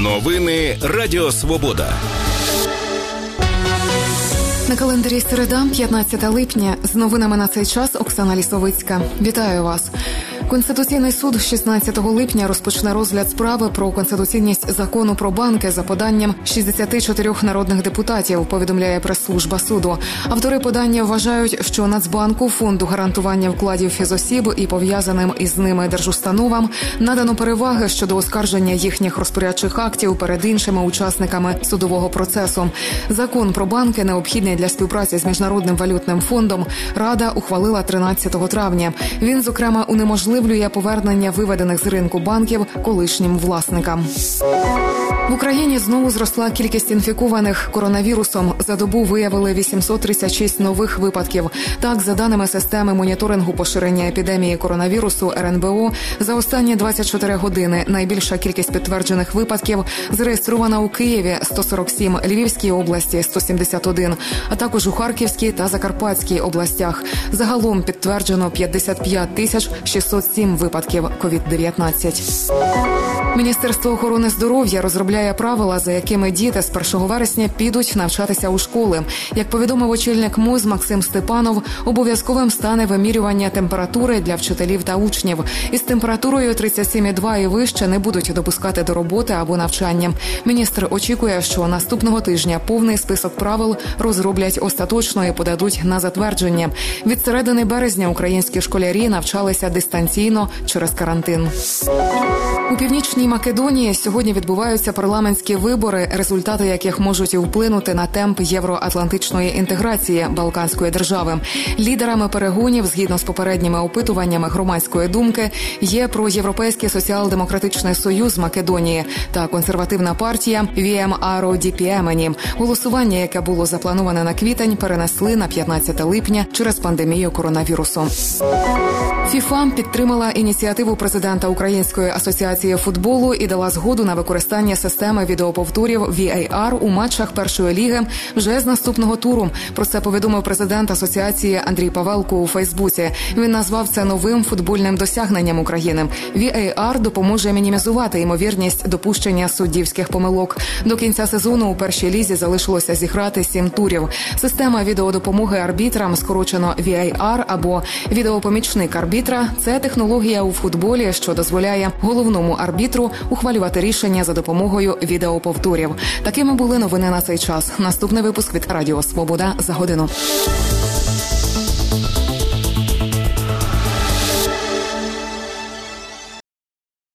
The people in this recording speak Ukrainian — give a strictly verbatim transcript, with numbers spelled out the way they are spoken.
Новини Радіо Свобода. На календарі середа, п'ятнадцяте липня. З новинами на цей час Оксана Лісовицька. Вітаю вас. Конституційний суд шістнадцятого липня розпочне розгляд справи про конституційність закону про банки за поданням шістдесят чотири народних депутатів, повідомляє прес-служба суду. Автори подання вважають, що Нацбанку, Фонду гарантування вкладів фізосіб і пов'язаним із ними держустановам надано переваги щодо оскарження їхніх розпорядчих актів перед іншими учасниками судового процесу. Закон про банки, необхідний для співпраці з Міжнародним валютним фондом, Рада ухвалила тринадцятого травня. Він, зокрема, унеможливий повернення виведених з ринку банків колишнім власникам. В Україні знову зросла кількість інфікованих коронавірусом. За добу виявили вісімсот тридцять шість нових випадків. Так, за даними системи моніторингу поширення епідемії коронавірусу ер ен бе о, за останні двадцять чотири години найбільша кількість підтверджених випадків зареєстрована у Києві – сто сорок сім, Львівській області – сто сімдесят один, а також у Харківській та Закарпатській областях. Загалом підтверджено п'ятдесят п'ять тисяч шістсот сім випадків ковід дев'ятнадцять. Міністерство охорони здоров'я розробляє правила, за якими діти з першого вересня підуть навчатися у школи. Як повідомив очільник МОЗ Максим Степанов, обов'язковим стане вимірювання температури для вчителів та учнів. Із температурою тридцять сім цілих два і вище не будуть допускати до роботи або навчання. Міністр очікує, що наступного тижня повний список правил розроблять остаточно і подадуть на затвердження. Від середини березня українські школярі навчалися дистанційно через карантин. У Північній Македонії сьогодні відбуваються парламентські вибори, результати яких можуть вплинути на темп євроатлантичної інтеграції Балканської держави. Лідерами перегонів, згідно з попередніми опитуваннями громадської думки, є проєвропейський соціал-демократичний союз Македонії та консервативна партія ві ем ар о ді пі ем. Голосування, яке було заплановане на квітень, перенесли на п'ятнадцяте липня через пандемію коронавірусу. ФІФА підтримала ініціативу президента Української асоціації футболу і дала згоду на використання системи відеоповторів ві ей ар у матчах першої ліги вже з наступного туру. Про це повідомив президент асоціації Андрій Павелко у Фейсбуці. Він назвав це новим футбольним досягненням України. ві ей ар допоможе мінімізувати ймовірність допущення суддівських помилок. До кінця сезону у першій лізі залишилося зіграти сім турів. Система відеодопомоги арбітрам, скорочено ві ей ар або відеопомічник арбітра – це технологія у футболі, що дозволяє головному арбітру ухвалювати рішення за допомогою відеоповторів. Такими були новини на цей час. Наступний випуск від Радіо Свобода за годину.